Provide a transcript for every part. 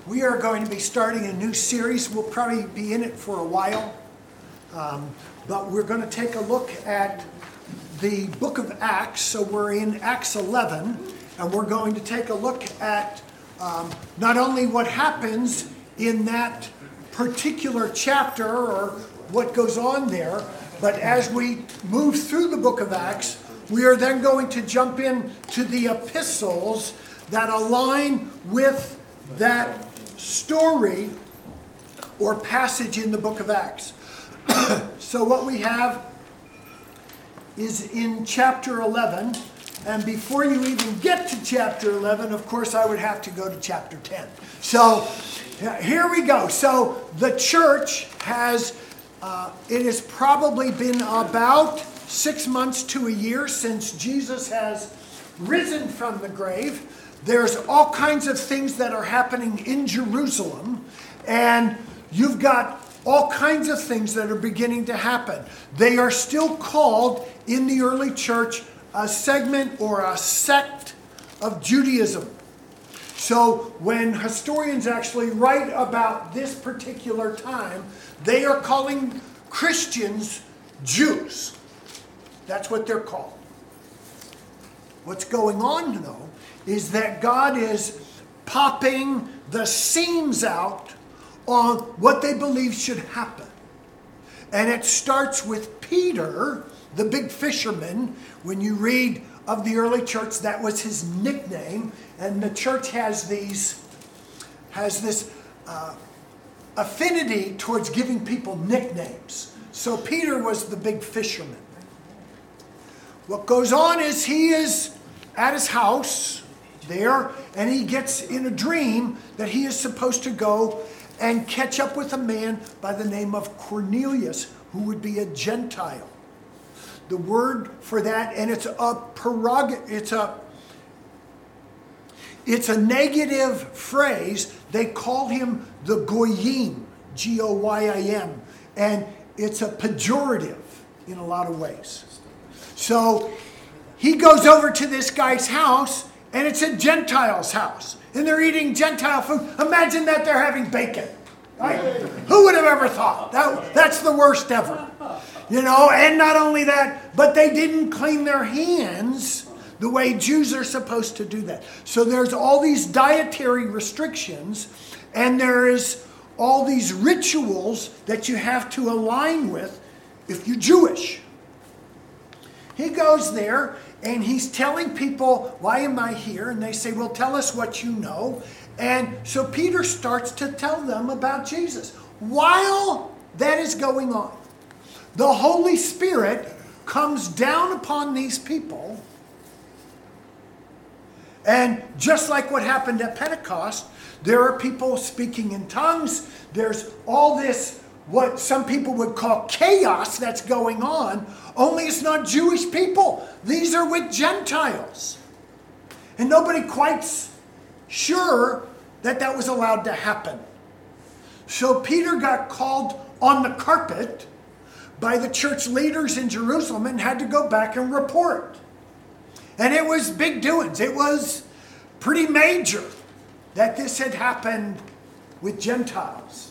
We are going to be starting a new series. We'll probably be in it for a while. But we're going to take a look at the book of Acts. So we're in Acts 11, and we're going to take a look at not only what happens in that particular chapter or what goes on there, but as we move through the book of Acts, we are then going to jump in to the epistles that align with that story or passage in the book of Acts. So what we have is in chapter 11, and before you even get to chapter 11, of course, I would have to go to chapter 10. So here we go. So the church has, it has probably been about 6 months to a year since Jesus has risen from the grave. There's all kinds of things that are happening in Jerusalem, and you've got all kinds of things that are beginning to happen. They are still called in the early church a segment or a sect of Judaism. So when historians actually write about this particular time, they are calling Christians Jews. That's what they're called. What's going on, though, is that God is popping the seams out on what they believe should happen. And it starts with Peter, the big fisherman. When you read of the early church, that was his nickname. And the church has this affinity towards giving people nicknames. So Peter was the big fisherman. What goes on is he is at his house there, and he gets in a dream that he is supposed to go and catch up with a man by the name of Cornelius, who would be a Gentile. The word for that, and it's a negative phrase. They call him the Goyim, Goyim, and it's a pejorative in a lot of ways. So he goes over to this guy's house, and it's a Gentile's house. And they're eating Gentile food. Imagine that they're having bacon. Right? Who would have ever thought? That's the worst ever. You know, and not only that, but they didn't clean their hands the way Jews are supposed to do that. So there's all these dietary restrictions, and there is all these rituals that you have to align with if you're Jewish. He goes there, and he's telling people, why am I here? And they say, well, tell us what you know. And so Peter starts to tell them about Jesus. While that is going on, the Holy Spirit comes down upon these people. And just like what happened at Pentecost, there are people speaking in tongues. There's all this, what some people would call chaos that's going on, only it's not Jewish people. These are with Gentiles. And nobody quite's sure that was allowed to happen. So Peter got called on the carpet by the church leaders in Jerusalem and had to go back and report. And it was big doings. It was pretty major that this had happened with Gentiles.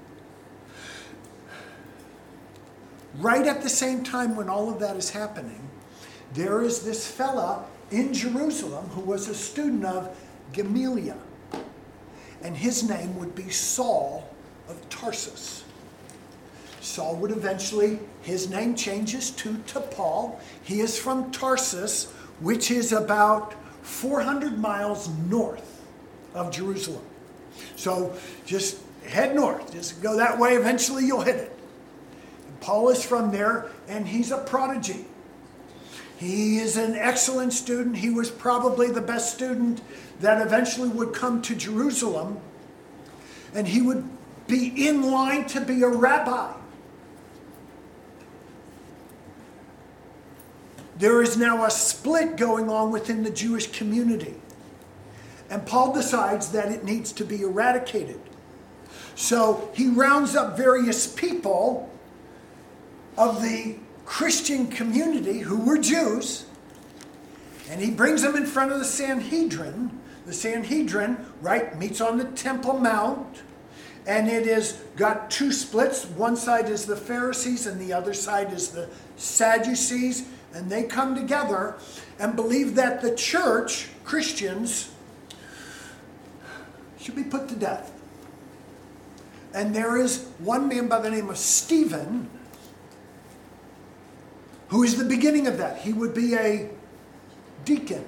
Right at the same time when all of that is happening, there is this fella in Jerusalem who was a student of Gamaliel. And his name would be Saul of Tarsus. Saul would eventually, his name changes to Paul. He is from Tarsus, which is about 400 miles north of Jerusalem. So just head north. Just go that way. Eventually you'll hit it. Paul is from there, and he's a prodigy. He is an excellent student. He was probably the best student that eventually would come to Jerusalem, and he would be in line to be a rabbi. There is now a split going on within the Jewish community, and Paul decides that it needs to be eradicated. So he rounds up various people of the Christian community who were Jews, and he brings them in front of the Sanhedrin. the Sanhedrin, right, meets on the Temple Mount, and it is got two splits. One side is the Pharisees and the other side is the Sadducees, and they come together and believe that the church, Christians, should be put to death. And there is one man by the name of Stephen who is the beginning of that. He would be a deacon.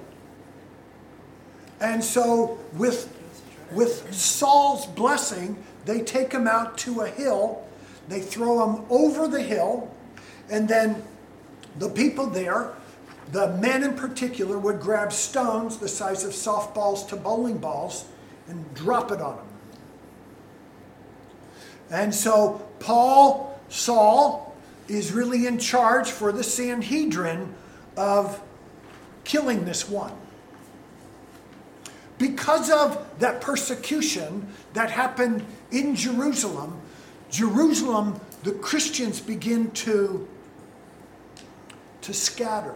And so with Saul's blessing, they take him out to a hill. They throw him over the hill. And then the people there, the men in particular, would grab stones the size of softballs to bowling balls and drop it on him. And so Saul, is really in charge for the Sanhedrin of killing this one. Because of that persecution that happened in Jerusalem, the Christians begin to scatter.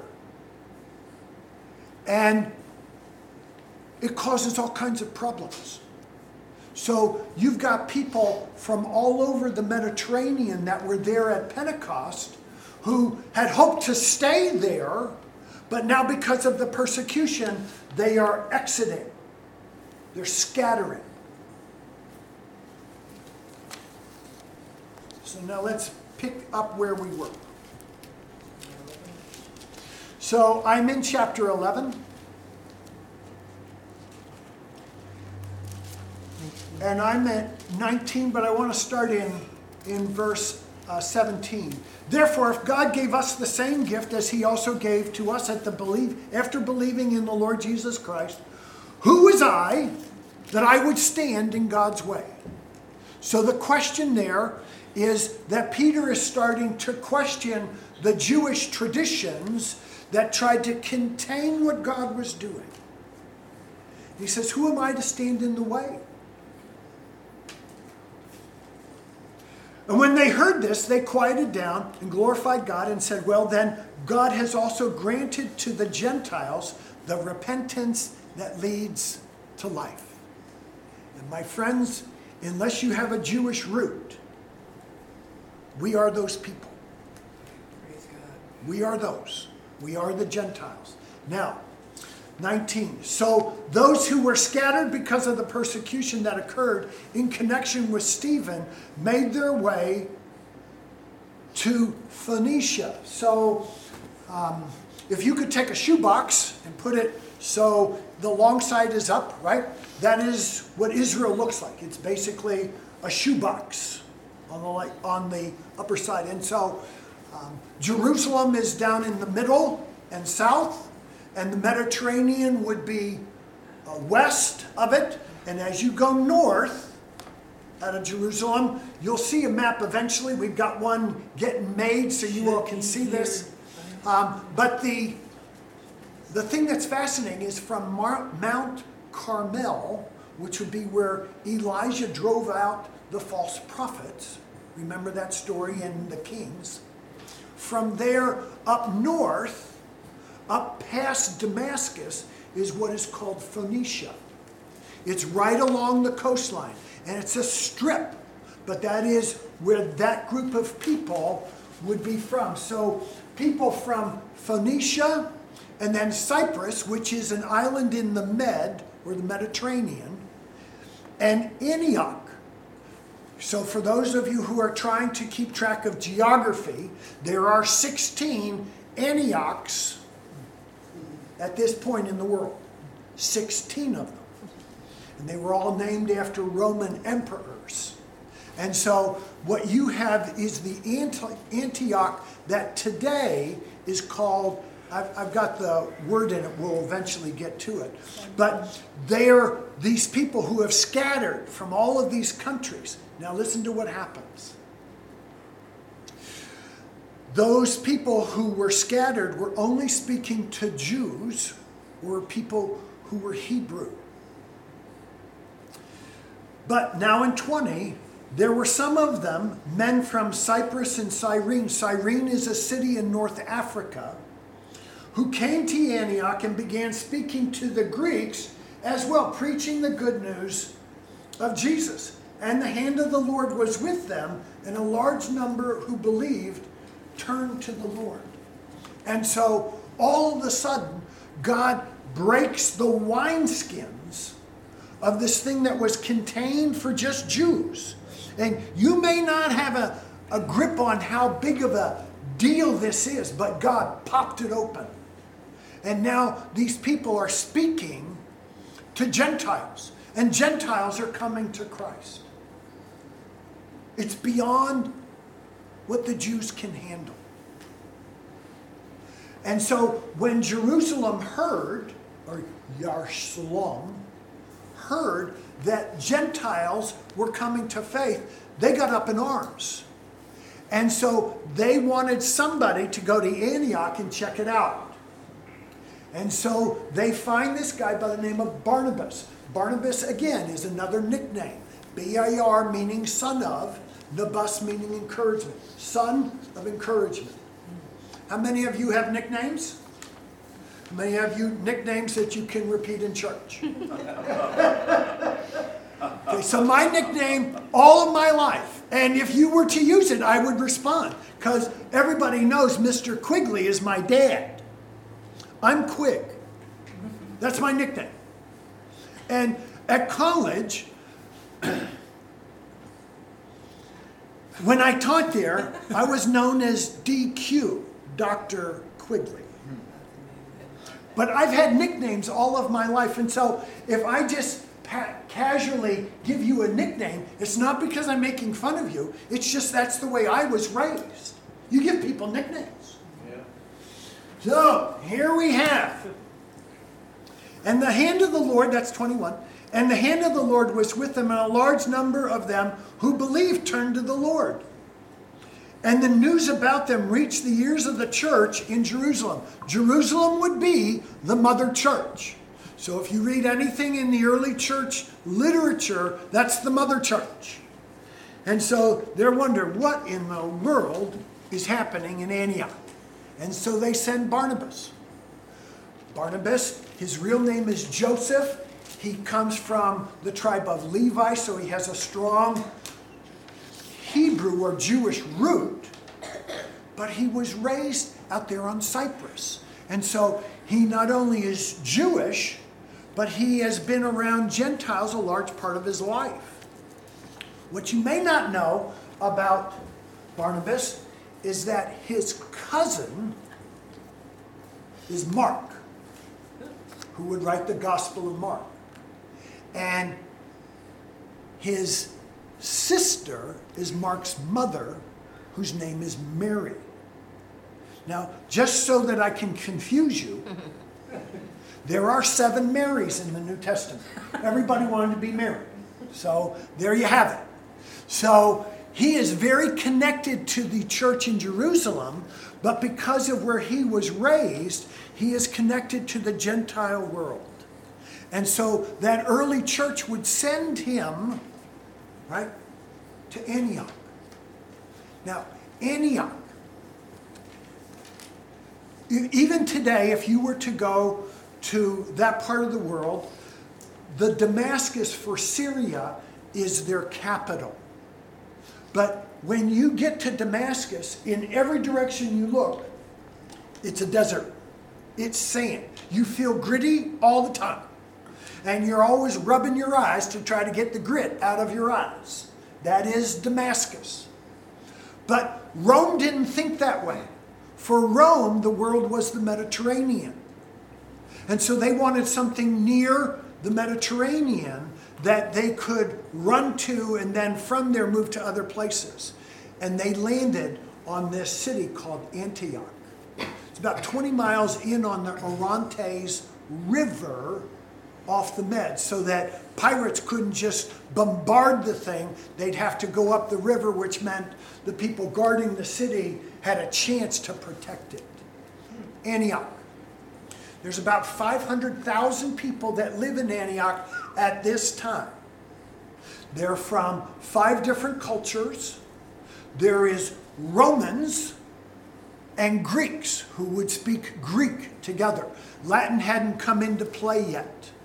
And it causes all kinds of problems. So you've got people from all over the Mediterranean that were there at Pentecost who had hoped to stay there, but now because of the persecution, they are exiting. They're scattering. So now let's pick up where we were. So I'm in chapter 11. And I'm at 19, but I want to start in verse 17. Therefore, if God gave us the same gift as he also gave to us after believing in the Lord Jesus Christ, who was I that I would stand in God's way? So the question there is that Peter is starting to question the Jewish traditions that tried to contain what God was doing. He says, who am I to stand in the way? And when they heard this, they quieted down and glorified God and said, well, then God has also granted to the Gentiles the repentance that leads to life. And my friends, unless you have a Jewish root, we are those people. Praise God. We are those. We are the Gentiles. Now, 19. So those who were scattered because of the persecution that occurred in connection with Stephen made their way to Phoenicia. So if you could take a shoebox and put it so the long side is up, right? That is what Israel looks like. It's basically a shoebox on the upper side. And so Jerusalem is down in the middle and south. And the Mediterranean would be west of it. And as you go north out of Jerusalem, you'll see a map eventually. We've got one getting made so you all can see this. But the thing that's fascinating is from Mount Carmel, which would be where Elijah drove out the false prophets. Remember that story in the Kings? From there up north, up past Damascus, is what is called Phoenicia. It's right along the coastline, and it's a strip, but that is where that group of people would be from. So people from Phoenicia, and then Cyprus, which is an island in the Med, or the Mediterranean, and Antioch. So for those of you who are trying to keep track of geography, there are 16 Antiochs at this point in the world. 16 of them. And they were all named after Roman emperors. And so what you have is the Antioch that today is called, I've got the word in it, we'll eventually get to it. But they are these people who have scattered from all of these countries. Now listen to what happens. Those people who were scattered were only speaking to Jews or people who were Hebrew. But now in 20, there were some of them, men from Cyprus and Cyrene. Cyrene is a city in North Africa, who came to Antioch and began speaking to the Greeks as well, preaching the good news of Jesus. And the hand of the Lord was with them, and a large number who believed turned to the Lord. And so all of a sudden, God breaks the wineskins of this thing that was contained for just Jews. And you may not have a grip on how big of a deal this is, but God popped it open. And now these people are speaking to Gentiles, and Gentiles are coming to Christ. It's beyond what the Jews can handle. And so when Jerusalem heard, or Yarshalom, heard that Gentiles were coming to faith, they got up in arms. And so they wanted somebody to go to Antioch and check it out. And so they find this guy by the name of Barnabas. Barnabas, again, is another nickname. B-A-R meaning son of, Nabus meaning encouragement. Son of encouragement. How many of you have nicknames? How many of you nicknames that you can repeat in church? Okay, so my nickname all of my life, and if you were to use it, I would respond, because everybody knows Mr. Quigley is my dad. I'm Quig. That's my nickname. And at college, when I taught there, I was known as DQ, Dr. Quigley. But I've had nicknames all of my life, and so if I just casually give you a nickname, it's not because I'm making fun of you, it's just that's the way I was raised. You give people nicknames. Yeah. So, here we have. And the hand of the Lord, that's 21, and the hand of the Lord was with them, and a large number of them who believed turned to the Lord. And the news about them reached the ears of the church in Jerusalem. Jerusalem would be the mother church. So if you read anything in the early church literature, that's the mother church. And so they're wondering, what in the world is happening in Antioch? And so they send Barnabas. Barnabas, his real name is Joseph. He comes from the tribe of Levi, so he has a strong Hebrew or Jewish root, but he was raised out there on Cyprus. And so he not only is Jewish, but he has been around Gentiles a large part of his life. What you may not know about Barnabas is that his cousin is Mark, who would write the Gospel of Mark. And his sister is Mark's mother, whose name is Mary. Now, just so that I can confuse you, there are 7 Marys in the New Testament. Everybody wanted to be married. So there you have it. So he is very connected to the church in Jerusalem, but because of where he was raised, he is connected to the Gentile world. And so that early church would send him, right, to Antioch. Now, Antioch, even today, if you were to go to that part of the world, the Damascus for Syria is their capital. But when you get to Damascus, in every direction you look, it's a desert. It's sand. You feel gritty all the time. And you're always rubbing your eyes to try to get the grit out of your eyes. That is Damascus. But Rome didn't think that way. For Rome, the world was the Mediterranean. And so they wanted something near the Mediterranean that they could run to and then from there move to other places. And they landed on this city called Antioch. It's about 20 miles in on the Orontes River off the Med, so that pirates couldn't just bombard the thing. They'd have to go up the river, which meant the people guarding the city had a chance to protect it. Antioch. There's about 500,000 people that live in Antioch at this time. They're from 5 different cultures. There is Romans and Greeks who would speak Greek together. Latin hadn't come into play yet.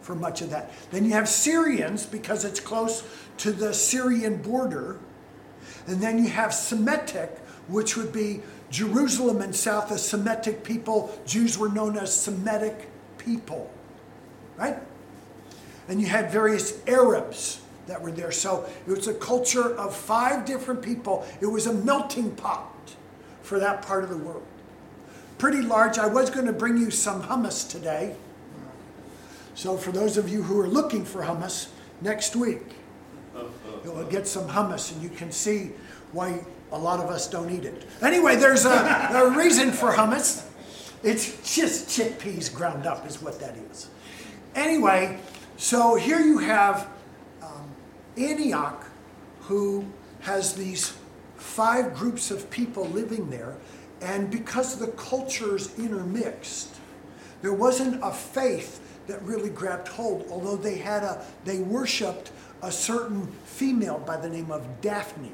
for much of that. Then you have Syrians, because it's close to the Syrian border. And then you have Semitic, which would be Jerusalem and south, a Semitic people. Jews were known as Semitic people, right? And you had various Arabs that were there. So it was a culture of 5 different people. It was a melting pot for that part of the world. Pretty large. I was going to bring you some hummus today. So for those of you who are looking for hummus, next week, you'll get some hummus and you can see why a lot of us don't eat it. Anyway, there's a reason for hummus. It's just chickpeas ground up is what that is. Anyway, so here you have Antioch, who has these 5 groups of people living there. And because the cultures intermixed, there wasn't a faith that really grabbed hold, although they worshipped a certain female by the name of Daphne.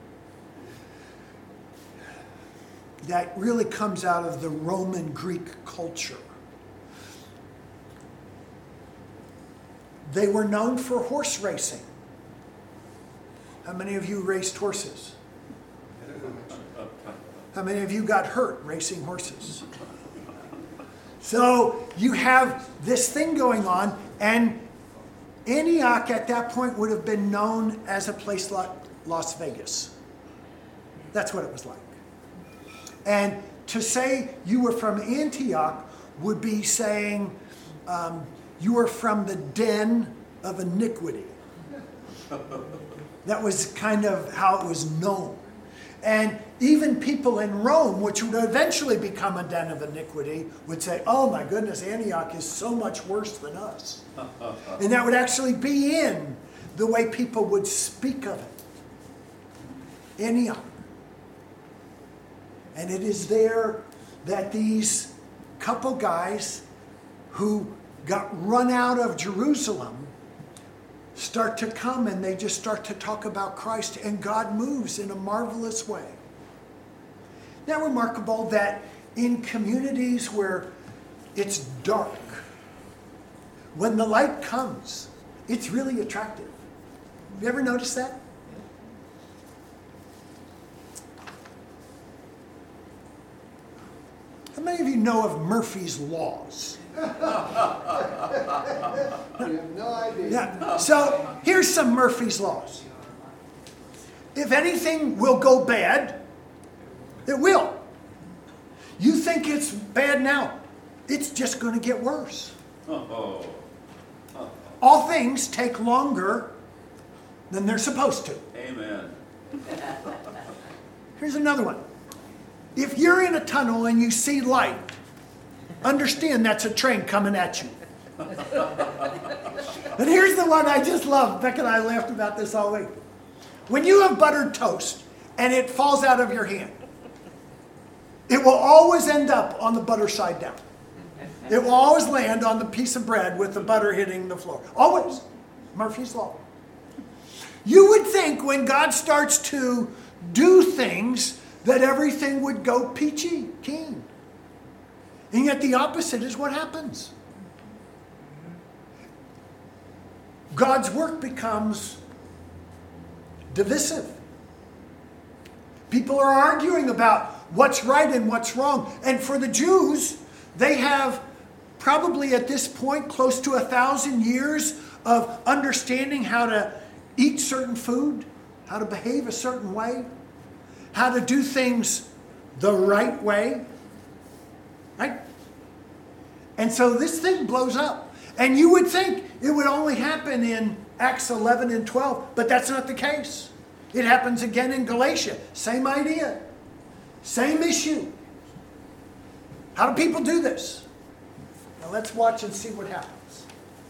That really comes out of the Roman Greek culture. They were known for horse racing. How many of you raced horses? How many of you got hurt racing horses? So you have this thing going on, and Antioch at that point would have been known as a place like Las Vegas. That's what it was like. And to say you were from Antioch would be saying you were from the den of iniquity. That was kind of how it was known. And even people in Rome, which would eventually become a den of iniquity, would say, oh my goodness, Antioch is so much worse than us. And that would actually be in the way people would speak of it. Antioch. And it is there that these couple guys who got run out of Jerusalem start to come, and they just start to talk about Christ, and God moves in a marvelous way. Now, remarkable that in communities where it's dark, when the light comes, it's really attractive. Have you ever noticed that? How many of you know of Murphy's Laws? You have no idea. Yeah. So here's some Murphy's Laws. If anything will go bad, it will. You think it's bad now, it's just going to get worse. All things take longer than they're supposed to. Amen. Here's another one. If you're in a tunnel and you see light, understand that's a train coming at you. And here's the one I just love. Becca and I laughed about this all week. When you have buttered toast and it falls out of your hand, it will always end up on the butter side down. It will always land on the piece of bread with the butter hitting the floor. Always. Murphy's Law. You would think when God starts to do things that everything would go peachy keen. And yet the opposite is what happens. God's work becomes divisive. People are arguing about what's right and what's wrong. And for the Jews, they have probably at this point close to 1,000 years of understanding how to eat certain food, how to behave a certain way, how to do things the right way. Right? And so this thing blows up. And you would think it would only happen in Acts 11 and 12, but that's not the case. It happens again in Galatia. Same idea. Same issue. How do people do this? Now let's watch and see what happens.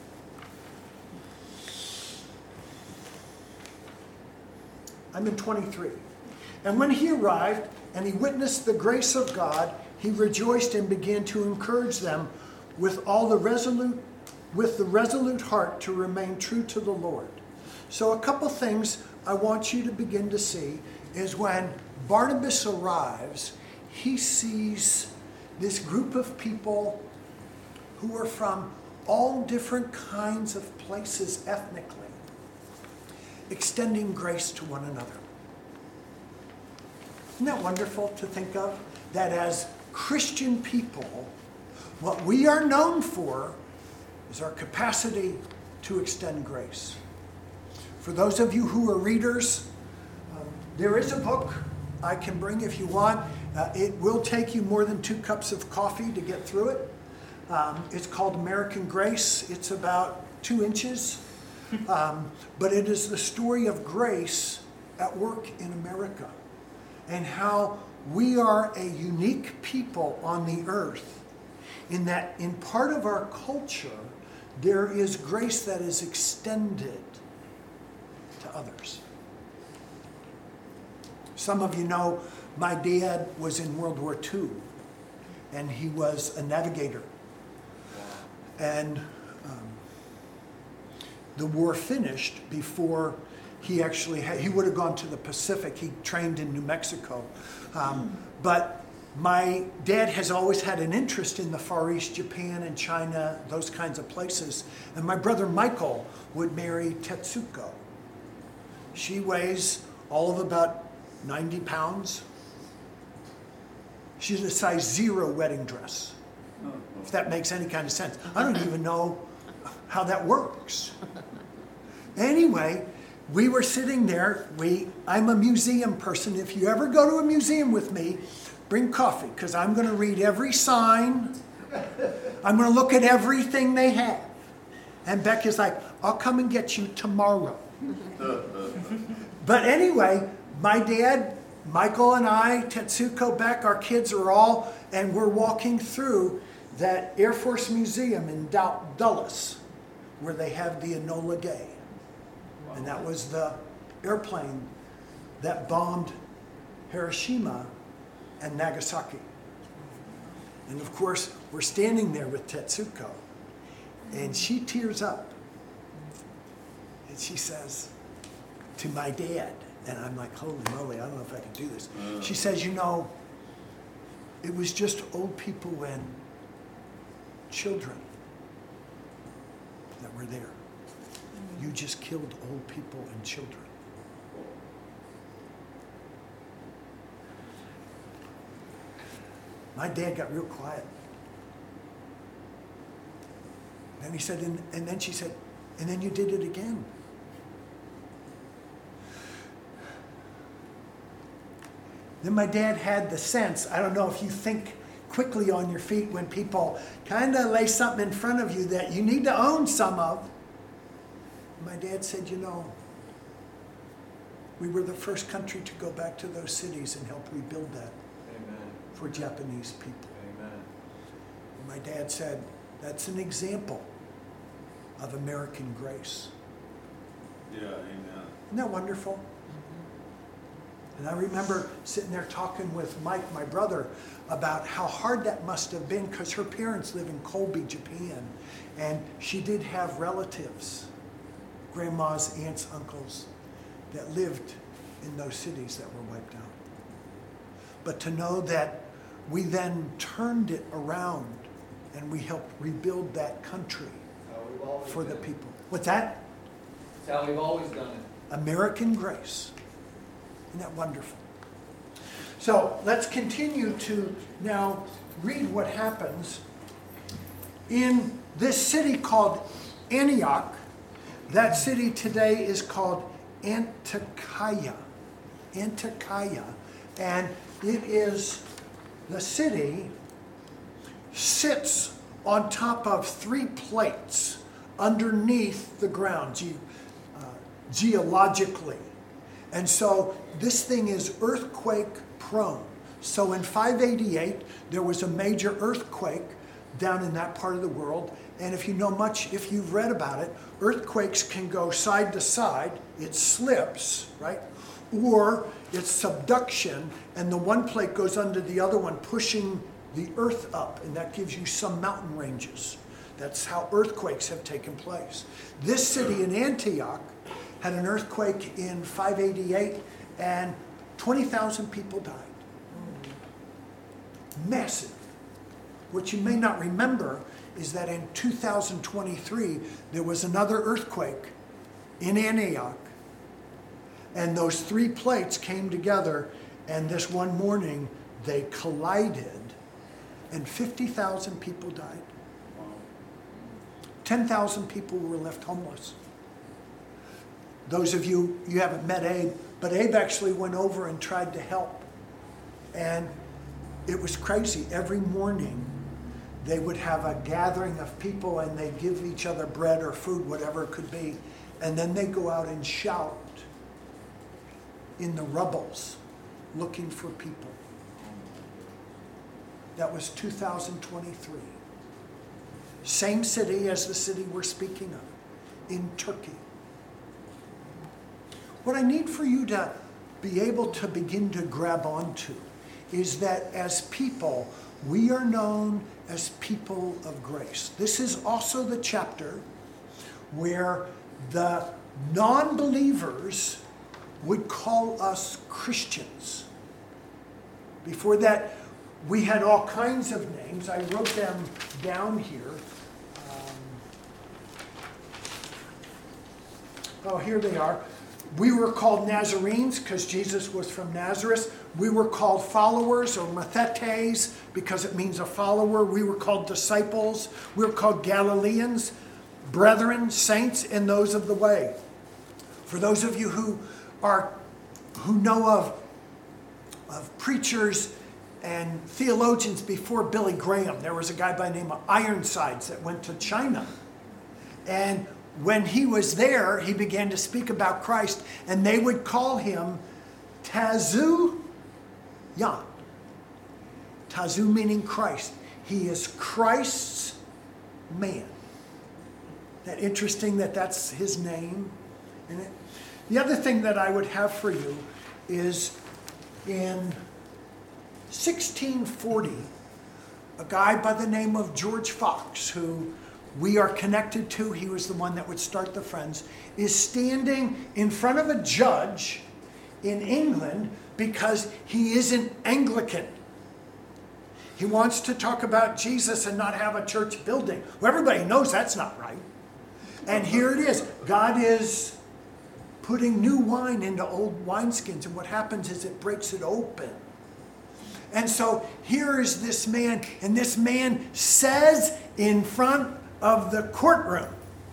I'm in 23. And when he arrived and he witnessed the grace of God, he rejoiced and began to encourage them with the resolute heart to remain true to the Lord. So a couple things I want you to begin to see is when Barnabas arrives, he sees this group of people who are from all different kinds of places ethnically, extending grace to one another. Isn't that wonderful to think of? That as Christian people, what we are known for is our capacity to extend grace. For those of you who are readers, there is a book I can bring if you want. It will take you more than 2 cups of coffee to get through it. It's called American Grace. It's about 2 inches. But it is the story of grace at work in America and how we are a unique people on the earth in that in part of our culture, there is grace that is extended to others. Some of you know my dad was in World War II, and he was a navigator. And the war finished before he actually he would have gone to the Pacific. He trained in New Mexico. But my dad has always had an interest in the Far East, Japan and China, those kinds of places. And my brother Michael would marry Tetsuko. She weighs all of about 90 pounds. She's a size 0 wedding dress, if that makes any kind of sense. I don't even know how that works. Anyway, we were sitting there. I'm a museum person. If you ever go to a museum with me, bring coffee, because I'm going to read every sign. I'm going to look at everything they have. And Becca's like, I'll come and get you tomorrow. But anyway, my dad, Michael and I, Tetsuko, Beck, our kids are all, and we're walking through that Air Force Museum in Dulles, where they have the Enola Gay. And that was the airplane that bombed Hiroshima and Nagasaki. And of course, we're standing there with Tetsuko, and she tears up. And she says to my dad, and I'm like, holy moly, I don't know if I can do this. She says, you know, it was just old people and children that were there. You just killed old people and children. My dad got real quiet. Then he said, and then she said, and then you did it again. Then my dad had the sense, I don't know if you think quickly on your feet when people kind of lay something in front of you that you need to own some of. My dad said, you know, we were the first country to go back to those cities and help rebuild that. Amen. For Japanese people. Amen. And my dad said, that's an example of American grace. Yeah, amen. Isn't that wonderful? And I remember sitting there talking with Mike, my brother, about how hard that must have been because her parents live in Kobe, Japan. And she did have relatives, grandmas, aunts, uncles, that lived in those cities that were wiped out. But to know that we then turned it around and we helped rebuild that country for the people. What's that? That's how we've always done it. American grace. Isn't that wonderful? So let's continue to now read what happens in this city called Antioch. That city today is called Antiochia. Antiochia. And it is, the city sits on top of 3 plates underneath the ground geologically. And so this thing is earthquake prone. So in 588, there was a major earthquake down in that part of the world. And if you know much, if you've read about it, earthquakes can go side to side. It slips, right? Or it's subduction, and the one plate goes under the other one, pushing the earth up, and that gives you some mountain ranges. That's how earthquakes have taken place. This city in Antioch had an earthquake in 588, and 20,000 people died. Massive. What you may not remember is that in 2023, there was another earthquake in Antioch. And those three plates came together, and this one morning, they collided, and 50,000 people died. 10,000 people were left homeless. Those of you haven't met Abe, but Abe actually went over and tried to help. And it was crazy. Every morning, they would have a gathering of people, and they'd give each other bread or food, whatever it could be. And then they'd go out and shout in the rubbles, looking for people. That was 2023. Same city as the city we're speaking of, in Turkey. What I need for you to be able to begin to grab onto is that as people, we are known as people of grace. This is also the chapter where the non-believers would call us Christians. Before that, we had all kinds of names. I wrote them down here. Here they are. We were called Nazarenes because Jesus was from Nazareth. We were called followers, or mathetes, because it means a follower. We were called disciples. We were called Galileans, brethren, saints, and those of the way. For those of you who know of preachers and theologians before Billy Graham, there was a guy by the name of Ironsides that went to China. And when he was there, he began to speak about Christ, and they would call him Tazu Yan. Tazu meaning Christ. He is Christ's man. Isn't that interesting that that's his name? The other thing that I would have for you is in 1640, a guy by the name of George Fox, who we are connected to, he was the one that would start the Friends, is standing in front of a judge in England because he isn't Anglican. He wants to talk about Jesus and not have a church building. Well, everybody knows that's not right. And here it is. God is putting new wine into old wineskins, and what happens is it breaks it open. And so here is this man, and this man says in front of the courtroom,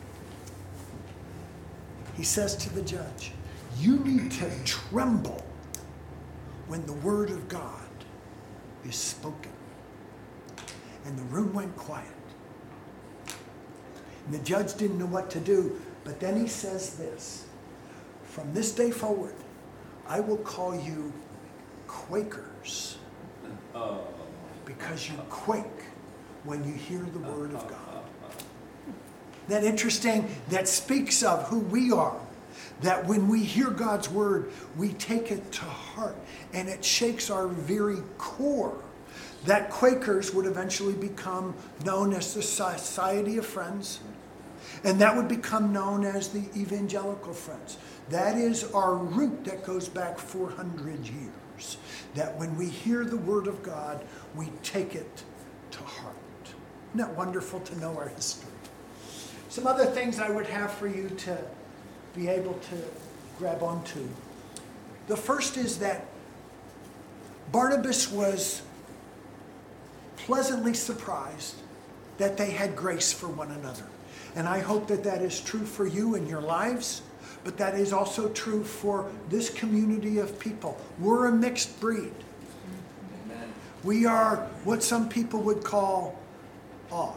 he says to the judge, you need to tremble when the word of God is spoken. And the room went quiet. And the judge didn't know what to do, but then he says this, from this day forward, I will call you Quakers, because you quake when you hear the word of God. That interesting, that speaks of who we are. That when we hear God's word, we take it to heart, and it shakes our very core. That Quakers would eventually become known as the Society of Friends, and that would become known as the Evangelical Friends. That is our root that goes back 400 years. That when we hear the word of God, we take it to heart. Isn't that wonderful to know our history? Some other things I would have for you to be able to grab onto. The first is that Barnabas was pleasantly surprised that they had grace for one another. And I hope that that is true for you in your lives, but that is also true for this community of people. We're a mixed breed. Amen. We are what some people would call odd.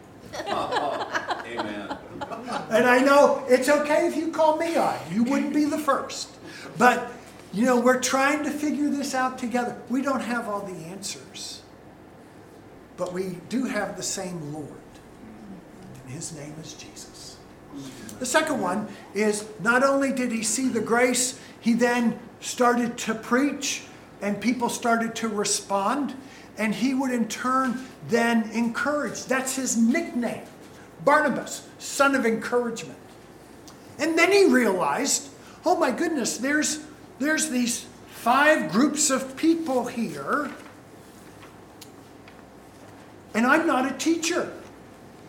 Amen. And I know it's okay if you call me odd. You wouldn't be the first. But, we're trying to figure this out together. We don't have all the answers. But we do have the same Lord. And his name is Jesus. The second one is not only did he see the grace, he then started to preach and people started to respond. And he would in turn then encourage. That's his nickname. Barnabas, son of encouragement. And then he realized, oh my goodness, there's these 5 groups of people here. And I'm not a teacher.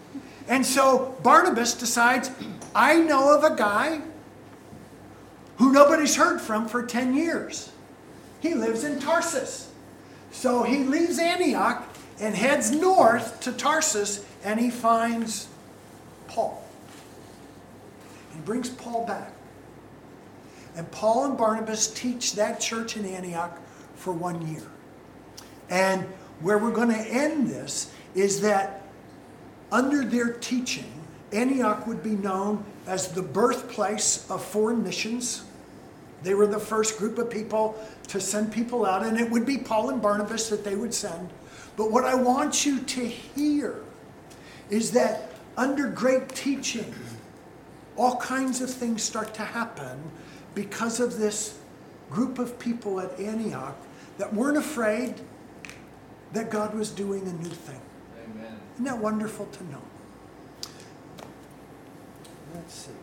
And so Barnabas decides, I know of a guy who nobody's heard from for 10 years. He lives in Tarsus. So he leaves Antioch and heads north to Tarsus, and he finds Paul. He brings Paul back. And Paul and Barnabas teach that church in Antioch for 1 year. And where we're going to end this is that under their teaching, Antioch would be known as the birthplace of foreign missions. They were the first group of people to send people out, and it would be Paul and Barnabas that they would send. But what I want you to hear is that under great teaching, all kinds of things start to happen because of this group of people at Antioch that weren't afraid that God was doing a new thing. Amen. Isn't that wonderful to know? Let's see.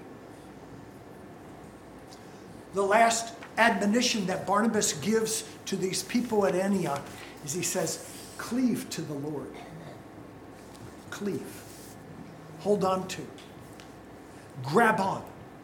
The last admonition that Barnabas gives to these people at Antioch is he says, cleave to the Lord. Cleave. Hold on to. Grab on.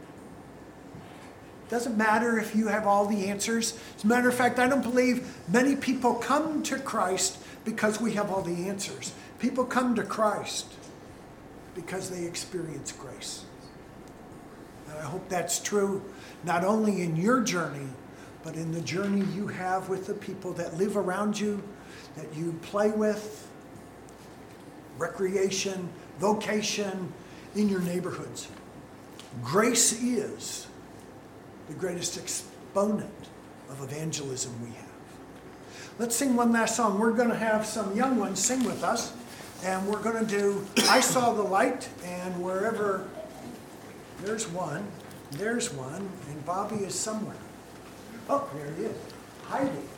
Doesn't matter if you have all the answers. As a matter of fact, I don't believe many people come to Christ because we have all the answers. People come to Christ because they experience grace. And I hope that's true not only in your journey, but in the journey you have with the people that live around you, that you play with, recreation, vocation, in your neighborhoods. Grace is the greatest exponent of evangelism we have. Let's sing one last song. We're going to have some young ones sing with us, and we're going to do I Saw the Light, and wherever there's one, and Bobby is somewhere. Oh, there he is, hiding.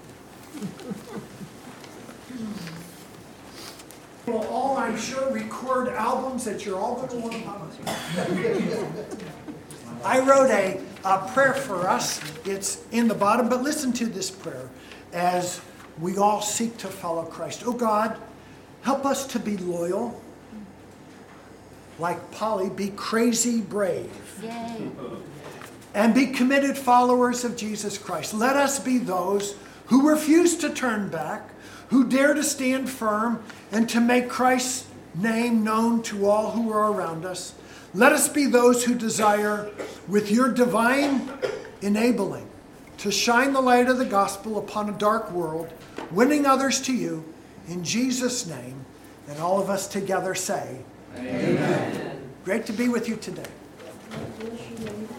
We'll all, I'm sure, record albums that you're all going to want to publish. I wrote a prayer for us. It's in the bottom, but listen to this prayer as we all seek to follow Christ. Oh God, help us to be loyal. Like Polly, be crazy brave. Yay. And be committed followers of Jesus Christ. Let us be those who refuse to turn back, who dare to stand firm and to make Christ's name known to all who are around us. Let us be those who desire, with your divine enabling, to shine the light of the gospel upon a dark world, winning others to you. In Jesus' name, and all of us together say, Amen. Great to be with you today.